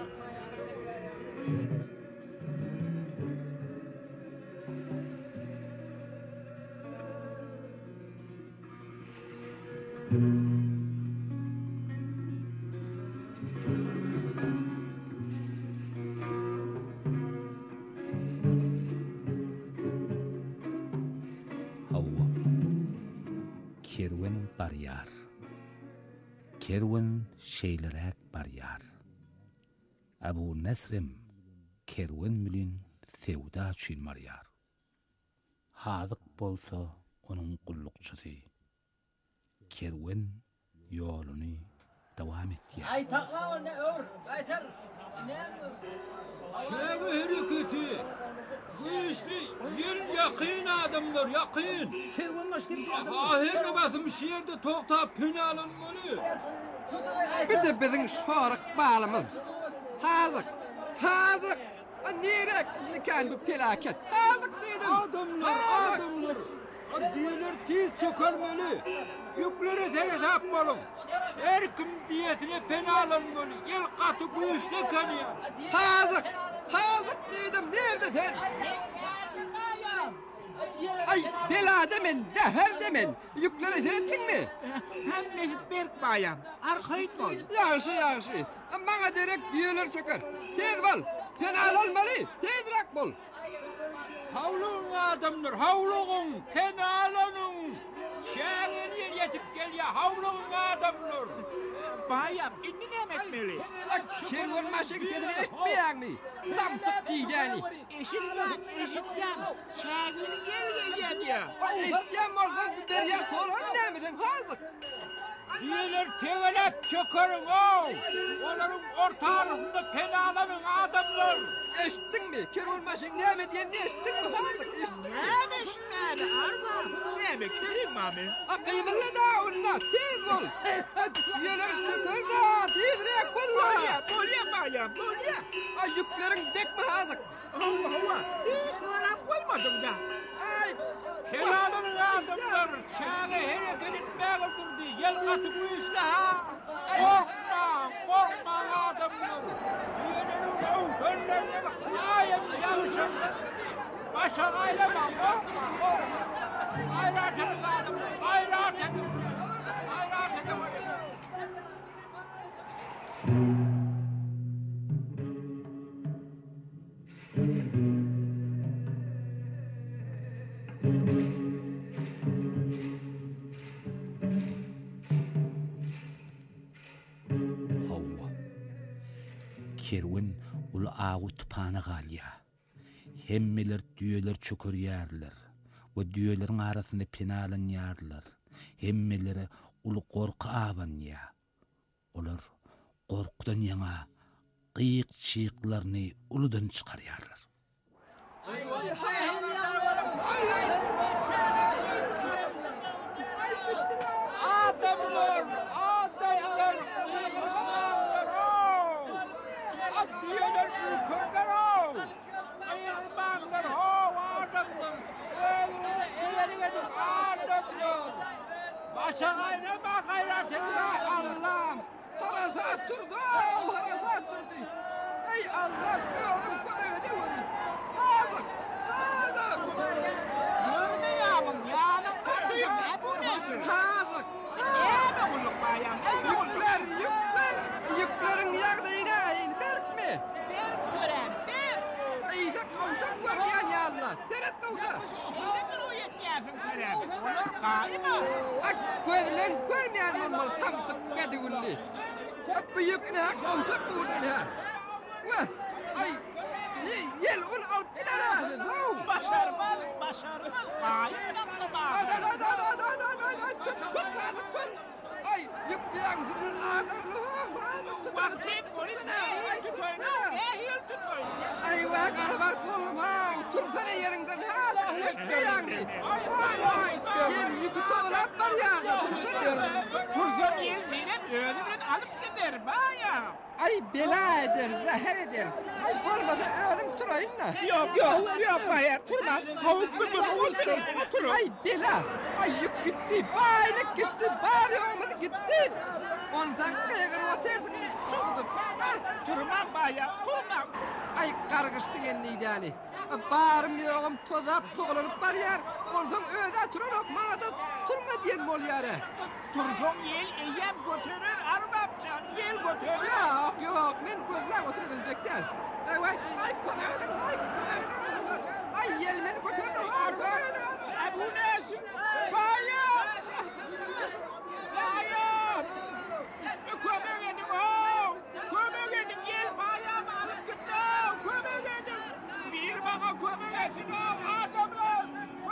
Hawa. Kerwen barýar. Kerwen şeýlerek barýar. Ebu Nesrim kerwen bilen sewda üçin barýar. Hazyk bolsa onuň gullukçysy. Kerwen ýoluny dawam etýär. Ay taqa ne ör, aytar. Şeýle hereketi. Güýçli, ýel ýakyn adamlar, ýakyn. Kerwen başga bir adam. Ahir basym şeýerde togtap püne alınmaly. Bir de biziň şorak balymyz. Hazyk. Nerek nikan bu felaket. Hazyk diýdim. Adamlar. Diýerler tiz çökermeli. Ýüklere hesap bolun. Her kim diýetine pena alınmaly. El gaty güýçli kanýa. Hazyk diýdim. Nerede sen? Ay bela demen, deher demen. Yüklere ettin mi? Hem nehit berk bayam. Arkayın ol. Yaxşı. Bana derek büyüler çöker. Tez bol. Penal olmalı. Tezrak bol. Havluğun adamlar, havluğun, penalonun. Şehirliye yetip gel ya, havluğun adamlar. Bayam, inni ne etmeli? Kervan maşık dedini eşitmeyen mi? Damsık diyeceğini. Eşityan. Çağını gel ya. Eşityen oradan derya soran ne misin? Hazık. Diyeler tevelep çökerin o. Onların ortalarında penalonun adamlar. Eşittin mi? Kervan maşık ne mi diye ne eşittin mi? Hazık eşittin mi? Ne eşitmedi arva? Ne mi kerim abi? Kıyımlı da onunla tez bol. Diyeler çöker da tezrek bolla. Bolya. Ay yüklerin dek mi hazık? Hava. Hiç veren koymadım da. Ay. Penalonun adamlar çağı hareket etmeye oturdu. Yel katı bu işle ha. Korkma adamlar. Diyelerin önlerine kıyayım yavşam. Başa aylama, korkma. Hayrat edin adamlar, hayrat edin. Kerwen ulu ağı tupana galya. Hemmeler düyeler çöker yerler. Ve düyelerin arasında penalan yarlar. Hemmeleri ulu korku aban ya. Olar korkudan yana qıyık çiğiklarını uludan çıkar yarlar. Adamlar, yığışmanlar o. Diyeler ülkerler o. Ayırmanlar o adamlar. Eğeri edin adamlar. Başa gayrama gayret edin. Allah'ım. Harasat durdu. Ey Allah be oğlum konuyu ne var? Adam. Görmeyamın yanım batıyım. Ne bu nesin? Hazık. Ne kulluk bayam? Yüklerin yağdayına berk mi? Berk törem. İyice kavşak var diyen ya Allah. Teret kavşak. Şeyledir o yetyafın törem. Olur kayma. Gözlen görmeyen olmalı tam sık bedivulli. Bu yük ne kavşak buradan ha. Ay yel un alıp gider ağzın. Başarmaz. Kayıptan da bağır. Kut. Ay yük diyağısının ağdarlı. Vaktim polis ne hil tutoyun. Ay vak arabat oğlum ha. Tursana yerinden ha. Eşmeyen. Ay yem yükü toğlap var ya. Tursun yel verip ödümün alıp gider baya. Ay bela eder, zahar eder. Ay olmasa ödüm turayın da. Yok baya turma. Havuklu oturun. Ay bela. Ay yük gitti, baylık gitti, bari olmadı gitti. Onsan kıygır otersin, çoğudup. Turma baya, turma. Ay kargıştın enniydi yani. Bağırım yoğum tozap toğlanıp var yer. Onsan öde tururuk, bana da turma diyen mol yere. Tursun yel eyyem götürür arbapcan, yel götürür. Yok, men gözler götürülecekler. Ay konaydın. Ay yel beni götürdü. Bu nesin? Baya! Kömek edin o! Kömek edin, gel bayağımı alıp gitti o! Kömek edin! Bir bana kömek etsin o adamlar!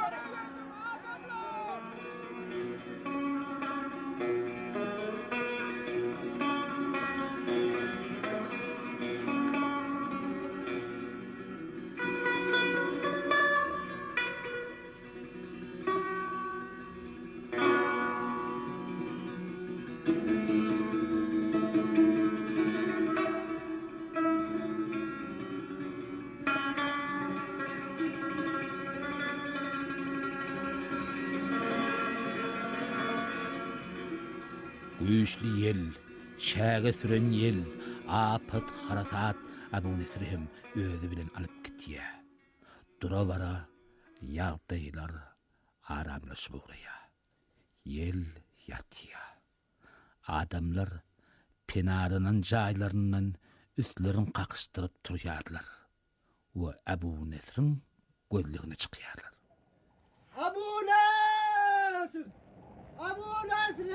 Güýçli yel, şäge süren yel, apet harasat Abu Nesrihim özü bilen alyp gitýär. Dura bara Ýagdaýlar aramlaşyp urýar. Yel ýatýar. Adamlar penarynyň jaýlaryndan üstlerini kakıştırıp turýarlar. We Abu Nesr'in gözlegine çykýarlar. Abu Nasr! Abu Nasr!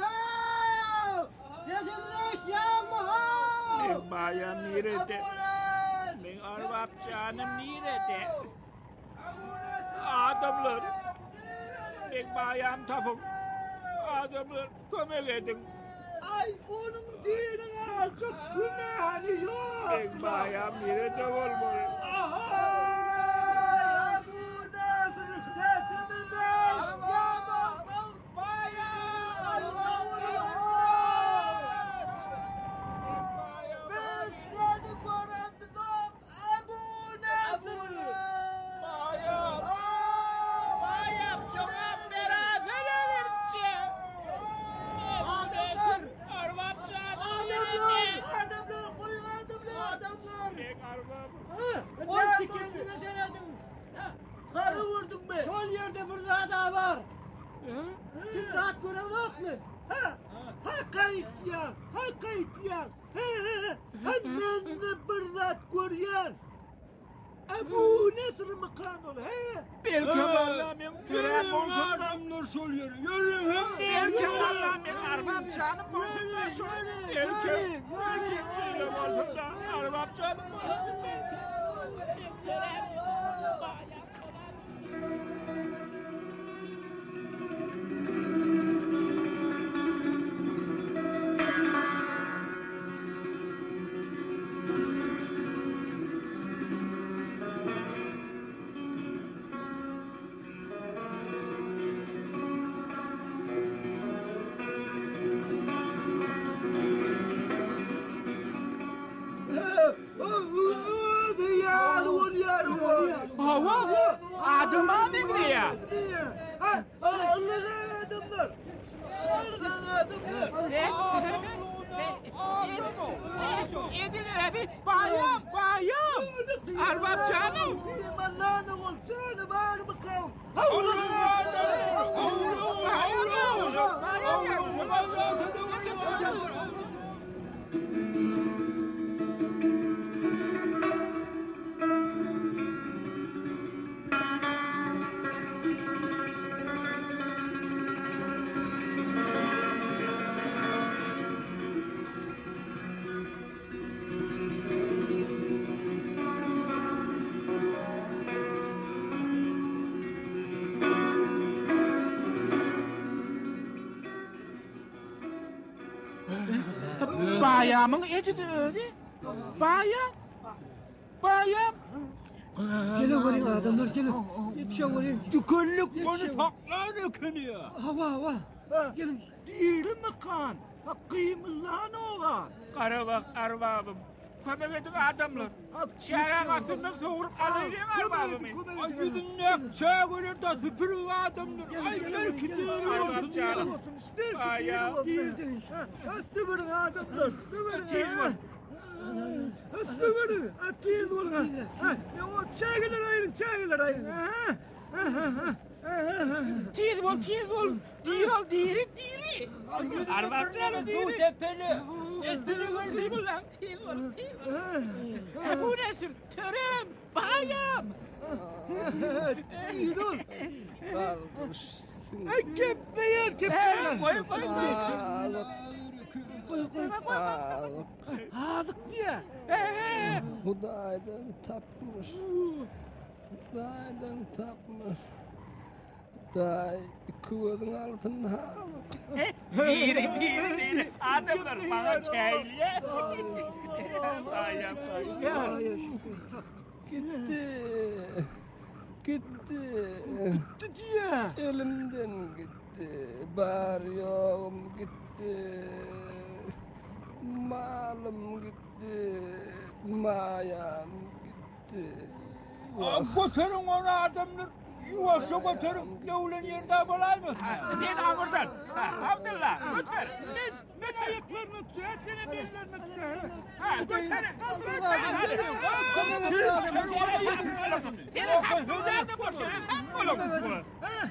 Sesimiz ýagma! Men baýam nirede? Men arbap canım nirede? Adamlar! Men baýam tapım. Adamlar kömek edin. Ay onun dinine açık günahı yok. Men baýam nirede bolmaly? Abu Nasr sesimiz ýagma! Karı vurdun be. Sol yerde bir zada var. Bir zat göremek mi? Ha kayıtlayan. Hemen bir zat görüyen. Abu Nesr makan ol. Belki vallahi men gören bolsa Adamlar sol yere. Yürü hem. belki vallahi men arbap canım bolsa belki şöyle bolsa da arbap canım Hava adıma mı gidiyor? Allah'ın adamlar. Edin bayam. Arbap canım. Allah'ın ol canım var mı kav? Bayamın eti de öyle. Bayam. Gelin varın adamlar gelin. Yetişen varın. Tükürlük onu saklar dökünüyor. Hava. Gelin. Değilim mi kan? Kıymıllahın oğa. Kara bak arbabım. Kömek edin adamlar. Çayağın altından soğurup alayım arbabımı. Ay yüzünle çağırır da süpürün adamlar. Ay belki değilim olsun. Bayam. Sıvırın adamlar. Sıvırın. Atıyız vurga. Çayırlar ayırın. Tiz bol. Diri. Arbap canım diri. Bu tepeli. Etini gördüm. Tiz bol. Bu nesil? Törem. Bayam. Dur. Kepeyer. Koy. Hadık diye. Hudaydan tapmış. Day kuvvetin altında halık. Diri. Adamlar bana çayliye. Bayam. Gitti. Diye. Elimden gitti. Bar yoğum gitti. Malım gitti. Mayam gitti. Götürün onu adamlar. Yuvaşa götürüp devlen yerde bulayım. Sen ağırdan. Abdullah, lütfen. Ne ayaklarını tutuyor, seni bellerini tutuyor. Götür. Seni hak güzelde boşuyoruz, hak oğlum.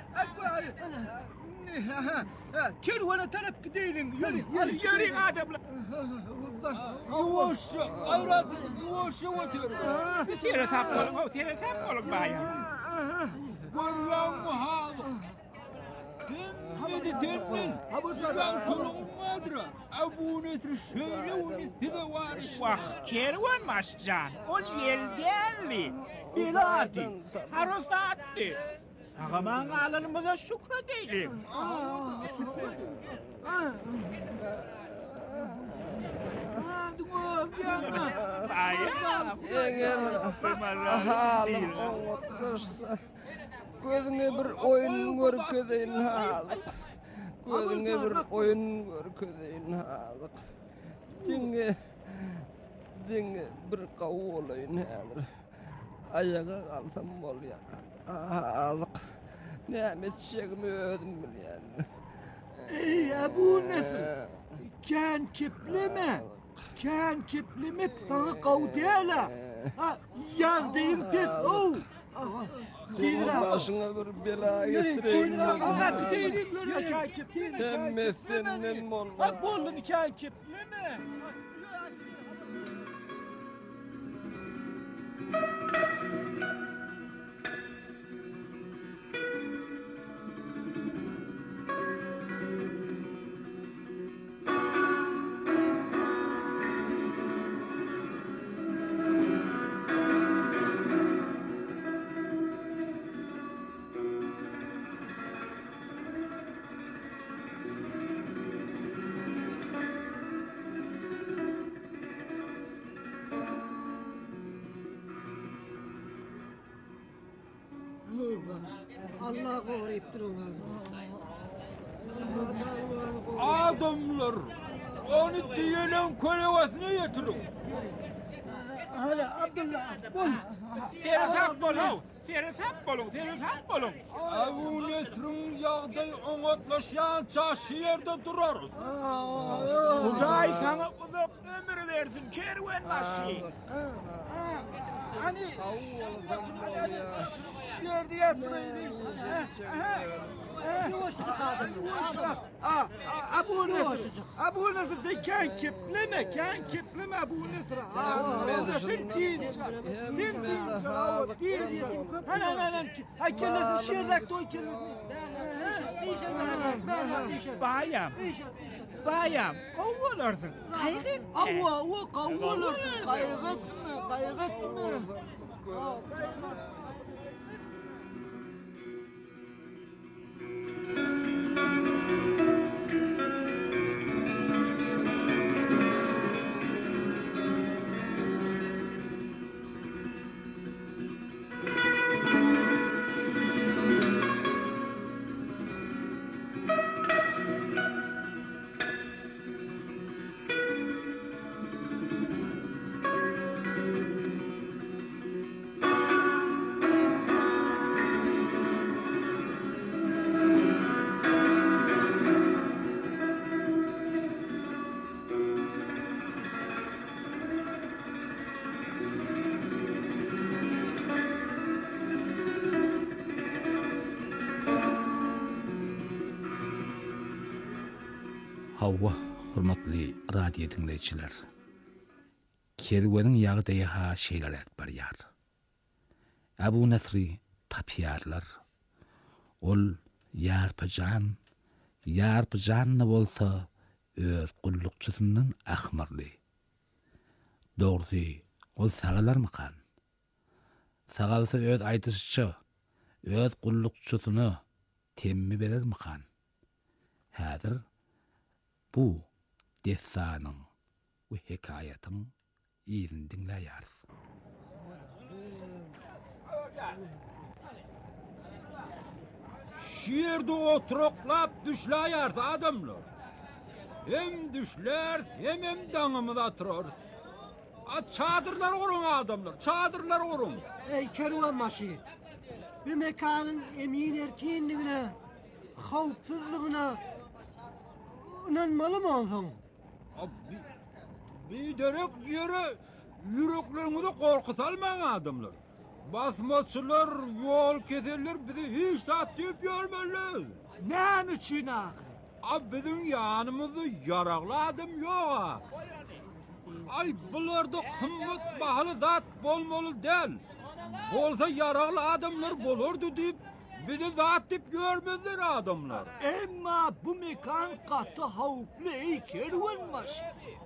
Kervana taraf gidelim. Yürüyün adamla. Yuvaşa, ayradını yuvaşa götürüp. Seni sap olun bayan. Görüyen mi halı? Hemmedi tenin. Sizden kulun madra. Abu Nesr şöyle unisi de var. Vah, kervan maşcan. O yeldelli. Biladi. Harusatli. Sağaman alınımıza şükredelim. Gözüne bir oyun görkedeyin halık. Gözüne bir oyun görkedeyin halık. Dinge bir kavu olayın halık. Ayağa kalsam bol ya. Halık. Nimet çekimi ödüm bilyen. Ey Abu Nesr. Kan kipleme. Kan kipleme sana kavdiyala. Yazdayım pes. Başına bir bela getireyim. Hem senin molla. Bollum kan kipleme. Allah koruyup durun. Adamlar onu diyenen kolevasına yatırın. Hala Abdullah. Bol. Seni sap olun. Abu Nesr'in yağday oğutlaşan çarşı yerde durarız. Huday sana uzak ömür versin kervan başı. Hani yerde yatırayım. Yavaş çıkardın. Abu Nesr sen kan kipleme Abu Nesr. Sen din. Ha kellesi şerrak toy kellesi. Bayam, kovularsın. Kaygıt. Ava kovularsın. Kaygıt mı? Havva, hurmatly radio dinleyiciler. Kerwenin yağdayı ha şeyler etbar yar. Abu Nesr'i tapyarlar. Ol yarpacan ne bolsa öz kullukçusundan ahmarlı. Doğrusu ol sağalar mı kan? Sağalsa öz aytışçı, öz kullukçusunu temmi verir mi kan? Hadir bu destanın ve hikayetin iyirini dinleyeriz. Şiirde oturuklap düşleyerdi adamlar. Hem düşler hem danımıza otururuz. Çadırlar kurun adamlar, çadırlar kurun. Ey kervan başı. bir mekanın emin erkeğinliğine, havpsızlığına inanmalı mısın? Bir derek yere yüreklerimizi korkutalman adamlar. Basmaçılar, yol keserler bizi hiç tatlıyıp görmeliler. Ne için ahire? Bizim yanımızda yaraklı adam yok. Ay bunlarda kımmet bahalı zat bolmalı değil. Bolsa yaraklı adamlar bolurdu deyip bizi zat deyip görmezler adamlar. Ama bu mekan katı havuplu ey kervanbaşı.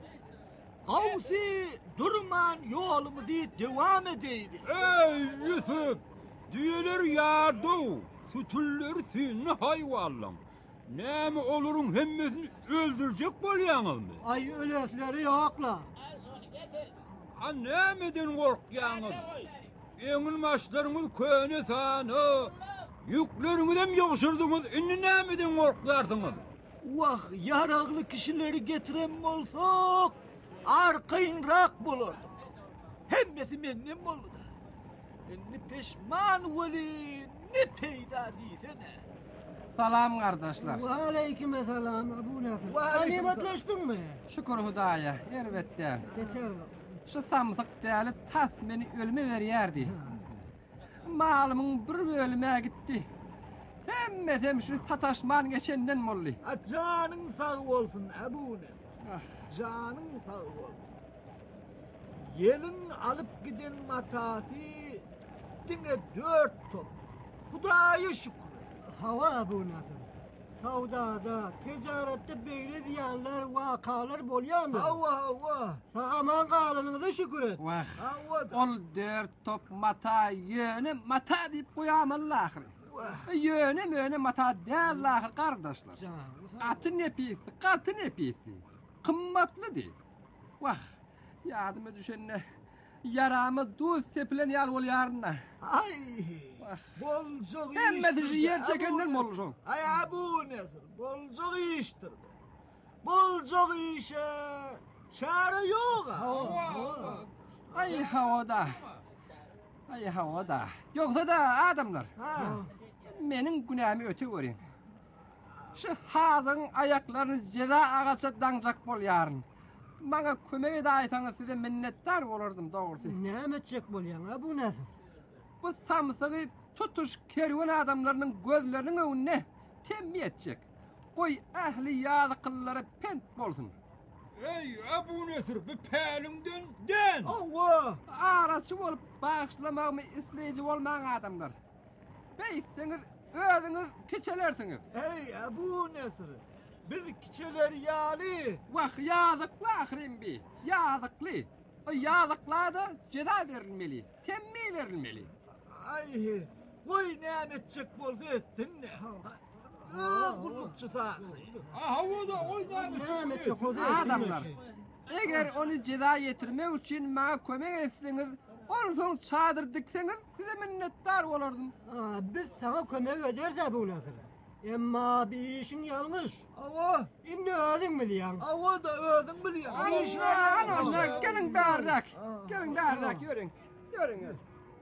Kavsi durman yolumuzu devam edelim. Ey Yusuf! Diyeler yardı, sütüller seni hayvallam. Ne mi olurun hemmesini öldürecek bolyanız mı? Ay öylesleri yokla. Ha ne miden korkyanız? Engin başlarınız köne sanı, yüklerinize mi yokşurdunuz, inni ne miden korklarsınız? Vah yaraklı kişileri getiren olsak, arkayınrak bulurduk. Hemmesi mennem oldu da. Ne peşman veli, ne peyda değilsene. Salam kardeşler. Ve aleykümselam Abu Nasır. Alimatlaştın mı? Şükür Hudaya, elbette. Yeter. Şu samsık değerli tas beni ölüme veriyerdi. Malımın bir bölüme gitti. Hem şu sataşman geçenden molli. Canın sağ olsun Ebu Nasır. Canın sağ olsun. Yelin alıp giden matası dine 4 top. Hudaya şükür. Hava Ebu Nasır. Savdada, ticarette böyle diyenler, vakalar bolyan mı? Hava. Sağaman kalınıza şükür et. Vah. Ol 4 top mata yönü mata deyip koyamın lahir. Yönü mata değil lahir kardeşler. Atın episi, katın episi. Kımmatlı değil. Vah. Yadıma düşenine yaramı duz sepilen yal ol yarına. Ay. Bolcuk iştirdi. Emme dişi yer çekenden mi olursun? Ay Abu Nasır, bolcuk iştirdi. Bolcuk işe çare yok. Ay havada. Yoksa da adamlar. Menin günahımı öte verin. Şu hazın ayaklarınız ceza ağası dancak bol yarın. Bana kömek edaysanız size minnettar olurdum doğrusu. Ne emedecek bolyan Abu Nasır? Bu samsığı tutuş kervan adamlarının gözlerinin önüne temmi edecek. Koy ehli yazıklıları pent bolsun. Ey Ebu Nesir bir pelinden den. Allah! Arası olup bağışlamağımı isleyici olmayan adamlar. Beyseniz özünüz keçelersiniz. Ey Ebu Nasır, biz kiçeler yali. Vah yazıklı ahrim bi, yazıklı. O yazıklığa da ceza verilmeli, temmi verilmeli. Ay, koy ne emedecek bolsa ettin ne? Kullukçu saklı. Havada oynayacak olsa. Adamlar, eğer onu ceza yetirmek için bana kömek etseniz, onun son çadır dikseniz size minnettar olurdum. Biz sana kömek ederiz Ebu Nasır. Ama bir işin yanlış. Ava. İndi ödün mü diyen? Ava da ödün mü diyen? Ana, gelin berrak. Gelin berrak, yürüyün. Yürüyün.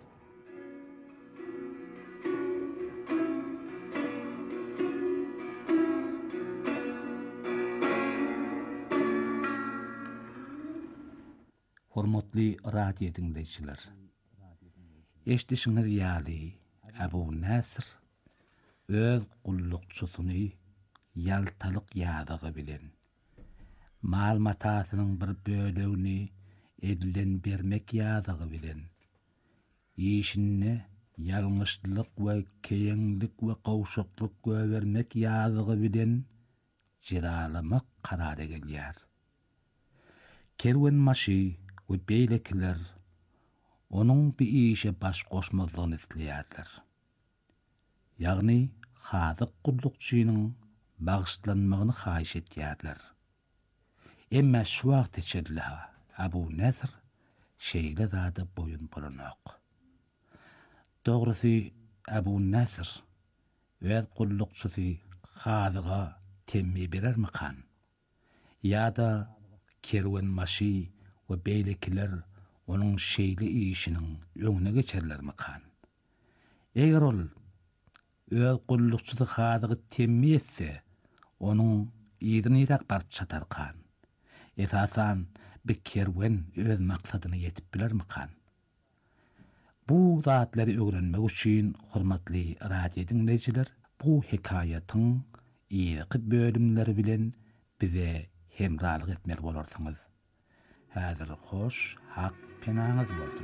Hormatly radio dinleyijiler. Eşdişiňiz ýaly Abu Nasır öz gullukçusyny ýaltalyk ýadygy bilen malmatasynyň bir bölegini edilen bermek ýadygy bilen işini ýalňyşlyk we keýeňlik we gowşuklyk göbermek ýadygy bilen jidalamak karara gelýär. Kerwen maşy we beýlekiler onuň bir işe baş goşmazlygyny isleýärler. Ýagny hazyk gullukçynyň bagışlanmagyny haýyş etýärler. Emma şu wagt içinde Abu Nasır şeýle zada boyun buranok. Dogrusy Abu Nasır öz gullukçysy hazyga temmi berermikan? Ýa-da kerwen maşy we beýlekiler onuň şeýle işiniň öňüne geçerlermikan? Eger ol öz gullukçudy hadygy temmiyetse, onuň ýerine ýerak barp çatarkan. Esasan bir kerwen öz maksadyna ýetip bilermikan? Bu zatlary öwrenmek üçin hormatly radio dinleýijiler, bu hekaýatyň ýyky bölümleri bilen bize hemralyk etmek bolarsyňyz. Häzir hoş, hak penaňyz bolsun.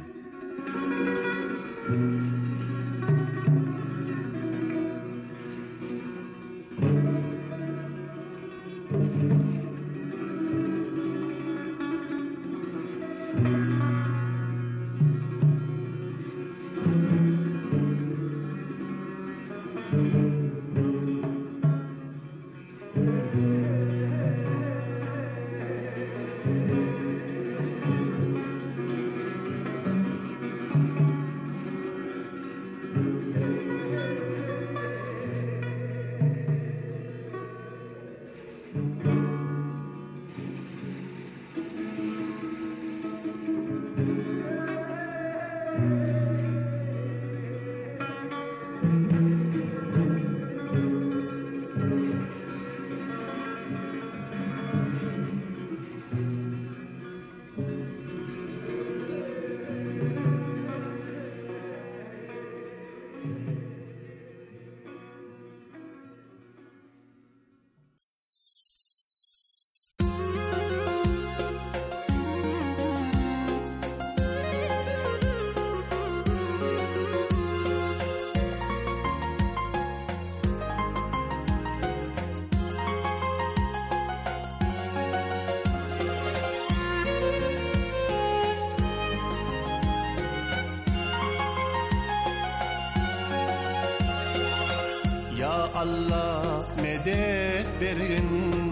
Allah medet bergin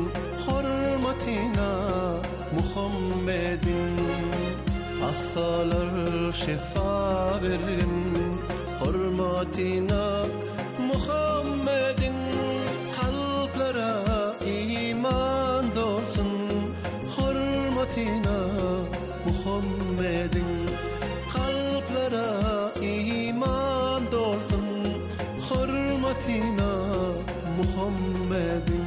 hormatina Muhammedin hastalar şifa bergin hormatina Muhammedin kalplara iman dolsun hormatina Muhammedin kalplara iman dolsun hormatina Muhammedin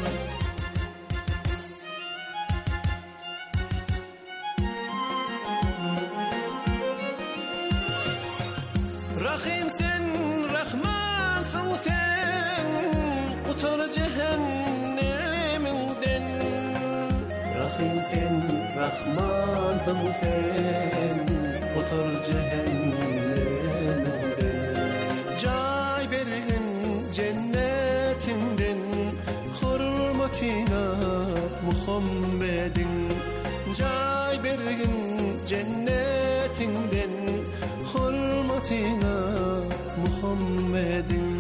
Rahim sen Rahmansın sen utar cehenneminden Rahim sen Rahmansın sen utar cehenneminden Cay bergin cennetinden hormatina Muhammedin Cay bergin cennetinden hormatina Muhammedin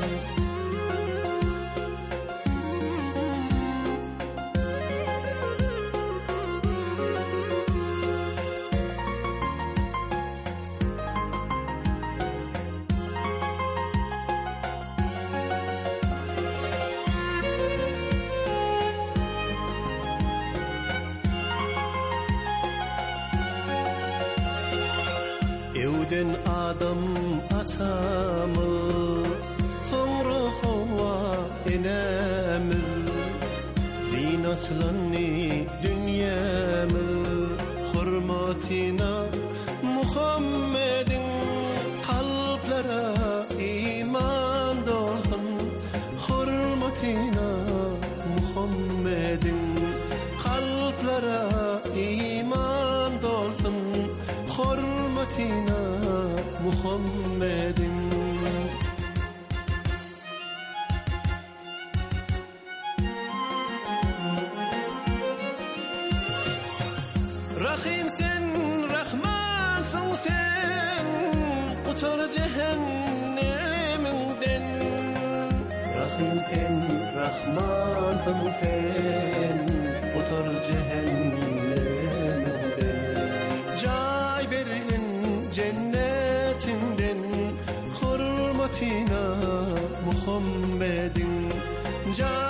Evden adam atamı sonra hava enemir zinatlanni dünyamı hurmatina Muhammedin kalplara iman dolsun hurmatina Muhammedin kalplara iman dolsun hurmatina Muhammedin Rahim sen Rahmansın sen utar cehenneminden Rahim sen Rahmansın sen utar cehenneminden Cay bergin cennetinden hormatina Muhammedin Cay